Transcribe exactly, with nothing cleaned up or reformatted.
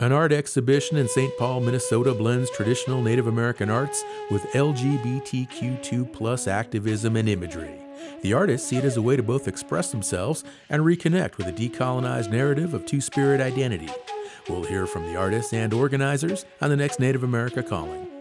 An art exhibition in Saint Paul, Minnesota blends traditional Native American arts with L G B T Q two plus activism and imagery. The artists see it as a way to both express themselves and reconnect with a decolonized narrative of Two-Spirit identity. We'll hear from the artists and organizers on the next Native America Calling.